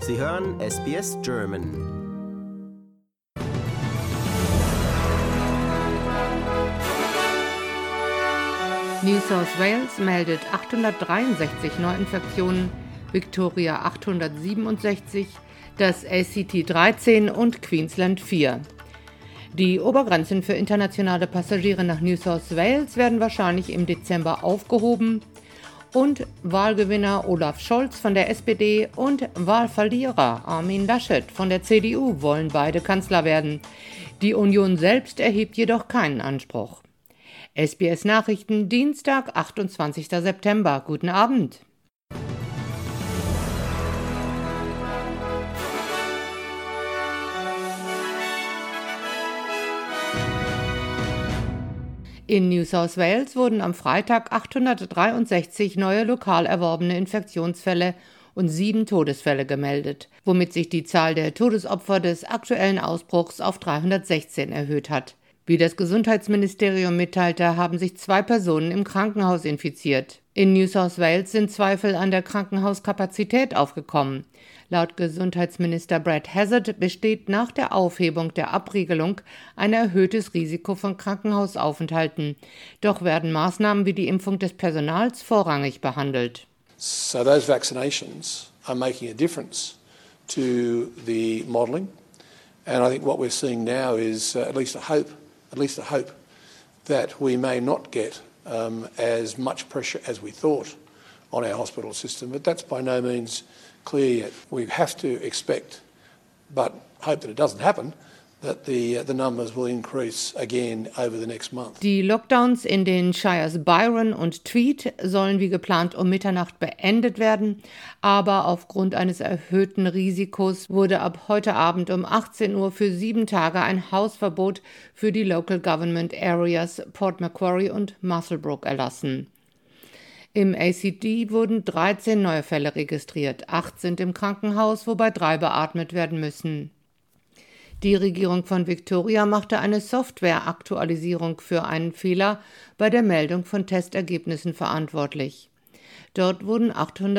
Sie hören SBS German. New South Wales meldet 863 Neuinfektionen, Victoria 867, das ACT 13 und Queensland 4. Die Obergrenzen für internationale Passagiere nach New South Wales werden wahrscheinlich im Dezember aufgehoben. Und Wahlgewinner Olaf Scholz von der SPD und Wahlverlierer Armin Laschet von der CDU wollen beide Kanzler werden. Die Union selbst erhebt jedoch keinen Anspruch. SBS Nachrichten, Dienstag, 28. September. Guten Abend. In New South Wales wurden am Freitag 863 neue lokal erworbene Infektionsfälle und 7 Todesfälle gemeldet, womit sich die Zahl der Todesopfer des aktuellen Ausbruchs auf 316 erhöht hat. Wie das Gesundheitsministerium mitteilte, haben sich 2 Personen im Krankenhaus infiziert. In New South Wales sind Zweifel an der Krankenhauskapazität aufgekommen. Laut Gesundheitsminister Brad Hazzard besteht nach der Aufhebung der Abriegelung ein erhöhtes Risiko von Krankenhausaufenthalten. Doch werden Maßnahmen wie die Impfung des Personals vorrangig behandelt. So those vaccinations are making a difference to the modelling. And I think what we're seeing now is at least a hope that we may not get as much pressure as we thought on our hospital system. But that's by no means clear yet. We have to expect, but hope that it doesn't happen, that the numbers will increase again over the next month. Die Lockdowns in den Shires Byron und Tweed sollen wie geplant um Mitternacht beendet werden, aber aufgrund eines erhöhten Risikos wurde ab heute Abend um 18 Uhr für 7 Tage ein Hausverbot für die Local Government Areas Port Macquarie und Muswellbrook erlassen. Im ACT wurden 13 neue Fälle registriert, 8 sind im Krankenhaus, wobei 3 beatmet werden müssen. Die Regierung von Victoria machte eine Software-Aktualisierung für einen Fehler bei der Meldung von Testergebnissen verantwortlich. Dort wurden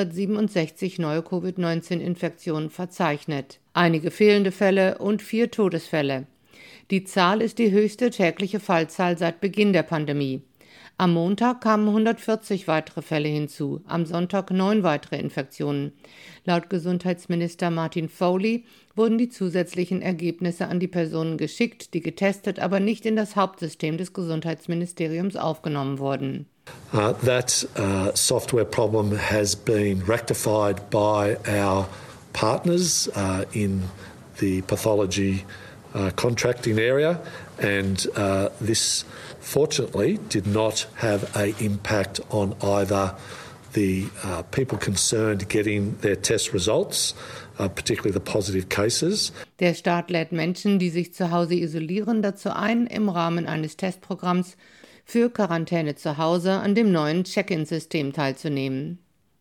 867 neue Covid-19-Infektionen verzeichnet, einige fehlende Fälle und 4 Todesfälle. Die Zahl ist die höchste tägliche Fallzahl seit Beginn der Pandemie. Am Montag kamen 140 weitere Fälle hinzu, am Sonntag 9 weitere Infektionen. Laut Gesundheitsminister Martin Foley wurden die zusätzlichen Ergebnisse an die Personen geschickt, die getestet, aber nicht in das Hauptsystem des Gesundheitsministeriums aufgenommen wurden. That software problem has been rectified by our partners in the pathology contracting area, and this fortunately did not have an impact on either the people concerned getting their test results, particularly the positive cases. Der Staat lädt Menschen, die sich zu Hause isolieren, dazu ein, im Rahmen eines Testprogramms für Quarantäne zu Hause an dem neuen Check-in-System teilzunehmen.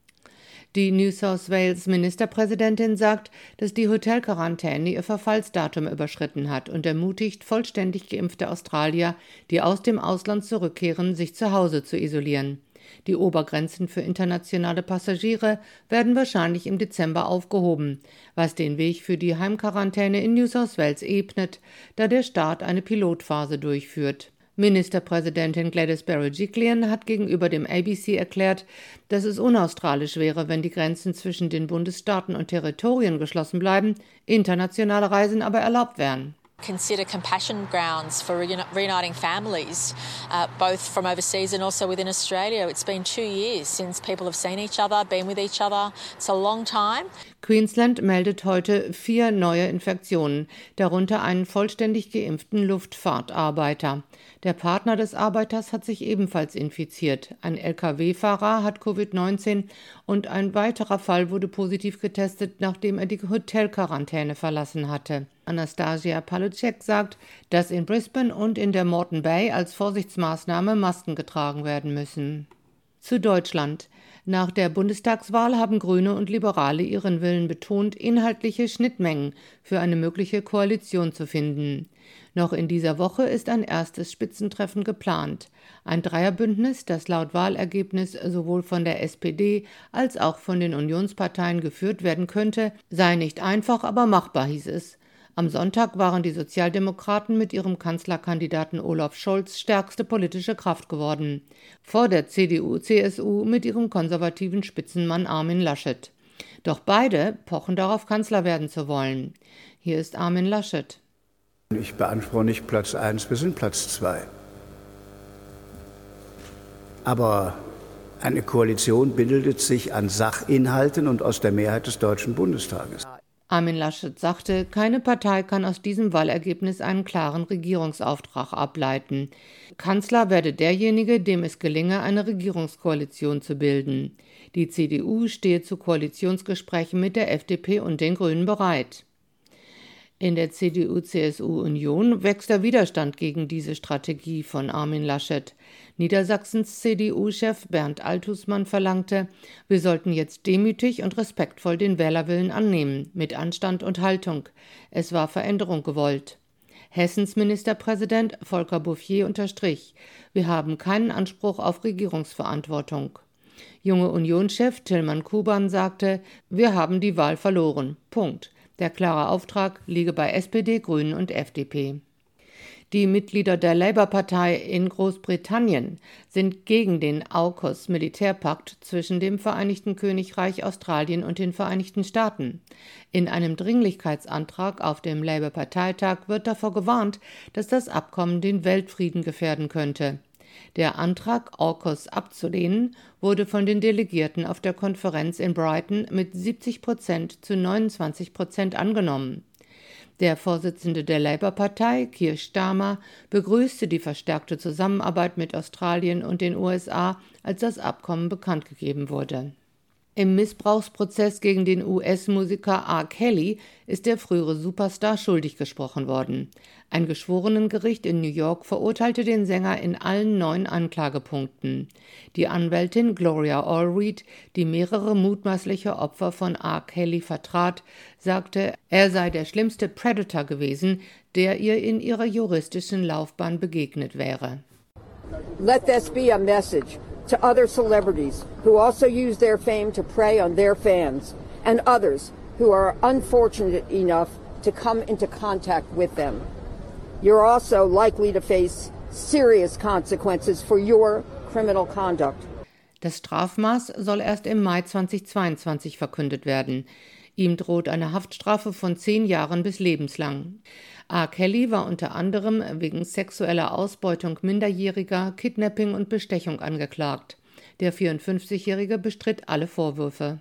Die New South Wales Ministerpräsidentin sagt, dass die Hotelquarantäne ihr Verfallsdatum überschritten hat und ermutigt vollständig geimpfte Australier, die aus dem Ausland zurückkehren, sich zu Hause zu isolieren. Die Obergrenzen für internationale Passagiere werden wahrscheinlich im Dezember aufgehoben, was den Weg für die Heimquarantäne in New South Wales ebnet, da der Staat eine Pilotphase durchführt. Ministerpräsidentin Gladys Berejiklian hat gegenüber dem ABC erklärt, dass es unaustralisch wäre, wenn die Grenzen zwischen den Bundesstaaten und Territorien geschlossen bleiben, internationale Reisen aber erlaubt wären. Consider compassion grounds for reuniting families, both from overseas and also within Australia. It's been 2 years since people have seen each other, been with each other. It's a long time. Queensland meldet heute 4 neue Infektionen, darunter einen vollständig geimpften Luftfahrtarbeiter. Der Partner des Arbeiters hat sich ebenfalls infiziert. Ein Lkw-Fahrer hat Covid-19 und ein weiterer Fall wurde positiv getestet, nachdem er die Hotelquarantäne verlassen hatte. Anastasia Palucek sagt, dass in Brisbane und in der Moreton Bay als Vorsichtsmaßnahme Masken getragen werden müssen. Zu Deutschland. Nach der Bundestagswahl haben Grüne und Liberale ihren Willen betont, inhaltliche Schnittmengen für eine mögliche Koalition zu finden. Noch in dieser Woche ist ein erstes Spitzentreffen geplant. Ein Dreierbündnis, das laut Wahlergebnis sowohl von der SPD als auch von den Unionsparteien geführt werden könnte, sei nicht einfach, aber machbar, hieß es. Am Sonntag waren die Sozialdemokraten mit ihrem Kanzlerkandidaten Olaf Scholz stärkste politische Kraft geworden. Vor der CDU/CSU mit ihrem konservativen Spitzenmann Armin Laschet. Doch beide pochen darauf, Kanzler werden zu wollen. Hier ist Armin Laschet. Ich beanspruche nicht Platz 1, wir sind Platz 2. Aber eine Koalition bildet sich an Sachinhalten und aus der Mehrheit des Deutschen Bundestages. Armin Laschet sagte, keine Partei kann aus diesem Wahlergebnis einen klaren Regierungsauftrag ableiten. Kanzler werde derjenige, dem es gelinge, eine Regierungskoalition zu bilden. Die CDU stehe zu Koalitionsgesprächen mit der FDP und den Grünen bereit. In der CDU/CSU-Union wächst der Widerstand gegen diese Strategie von Armin Laschet. Niedersachsens CDU-Chef Bernd Althusmann verlangte, wir sollten jetzt demütig und respektvoll den Wählerwillen annehmen, mit Anstand und Haltung. Es war Veränderung gewollt. Hessens Ministerpräsident Volker Bouffier unterstrich, wir haben keinen Anspruch auf Regierungsverantwortung. Junge Union-Chef Tillmann Kuban sagte, wir haben die Wahl verloren. Punkt. Der klare Auftrag liege bei SPD, Grünen und FDP. Die Mitglieder der Labour-Partei in Großbritannien sind gegen den AUKUS-Militärpakt zwischen dem Vereinigten Königreich, Australien und den Vereinigten Staaten. In einem Dringlichkeitsantrag auf dem Labour-Parteitag wird davor gewarnt, dass das Abkommen den Weltfrieden gefährden könnte. Der Antrag, AUKUS abzulehnen, wurde von den Delegierten auf der Konferenz in Brighton mit 70% zu 29% angenommen. Der Vorsitzende der Labour-Partei, Keir Starmer, begrüßte die verstärkte Zusammenarbeit mit Australien und den USA, als das Abkommen bekannt gegeben wurde. Im Missbrauchsprozess gegen den US-Musiker R. Kelly ist der frühere Superstar schuldig gesprochen worden. Ein Geschworenengericht in New York verurteilte den Sänger in allen 9 Anklagepunkten. Die Anwältin Gloria Allred, die mehrere mutmaßliche Opfer von R. Kelly vertrat, sagte, er sei der schlimmste Predator gewesen, der ihr in ihrer juristischen Laufbahn begegnet wäre. Let this be a message to other celebrities who also use their fame to prey on their fans and others who are unfortunate enough to come into contact with them. You're also likely to face serious consequences for your criminal conduct. Das Strafmaß soll erst im Mai 2022 verkündet werden. Ihm droht eine Haftstrafe von 10 Jahren bis lebenslang. R. Kelly war unter anderem wegen sexueller Ausbeutung Minderjähriger, Kidnapping und Bestechung angeklagt. Der 54-Jährige bestritt alle Vorwürfe.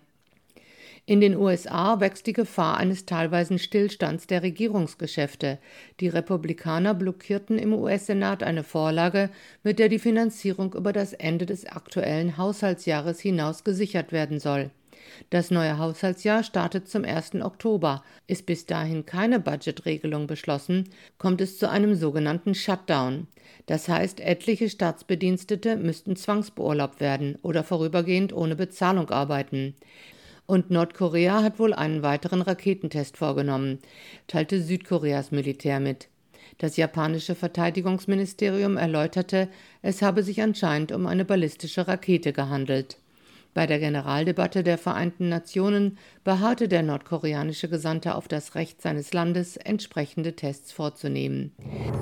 In den USA wächst die Gefahr eines teilweisen Stillstands der Regierungsgeschäfte. Die Republikaner blockierten im US-Senat eine Vorlage, mit der die Finanzierung über das Ende des aktuellen Haushaltsjahres hinaus gesichert werden soll. Das neue Haushaltsjahr startet zum 1. Oktober. Ist bis dahin keine Budgetregelung beschlossen, kommt es zu einem sogenannten Shutdown. Das heißt, etliche Staatsbedienstete müssten zwangsbeurlaubt werden oder vorübergehend ohne Bezahlung arbeiten. Und Nordkorea hat wohl einen weiteren Raketentest vorgenommen, teilte Südkoreas Militär mit. Das japanische Verteidigungsministerium erläuterte, es habe sich anscheinend um eine ballistische Rakete gehandelt. Bei der Generaldebatte der Vereinten Nationen beharrte der nordkoreanische Gesandte auf das Recht seines Landes, entsprechende Tests vorzunehmen.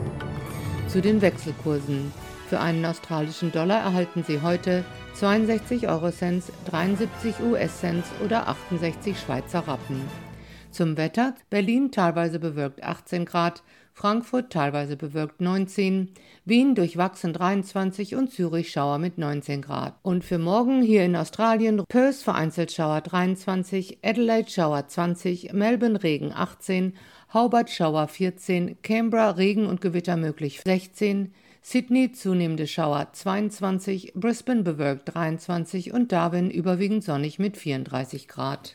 Zu den Wechselkursen. Für einen australischen Dollar erhalten Sie heute 62 Eurocents, 73 US-Cents oder 68 Schweizer Rappen. Zum Wetter: Berlin teilweise bewölkt 18 Grad, Frankfurt teilweise bewölkt 19, Wien durchwachsen 23 und Zürich Schauer mit 19 Grad. Und für morgen hier in Australien: Perth vereinzelt Schauer 23, Adelaide Schauer 20, Melbourne Regen 18, Hobart Schauer 14, Canberra Regen und Gewitter möglich 16, Sydney zunehmende Schauer 22, Brisbane bewölkt 23 und Darwin überwiegend sonnig mit 34 Grad.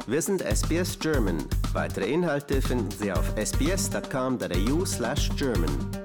Wir sind SBS German. Weitere Inhalte finden Sie auf sbs.com.au/German.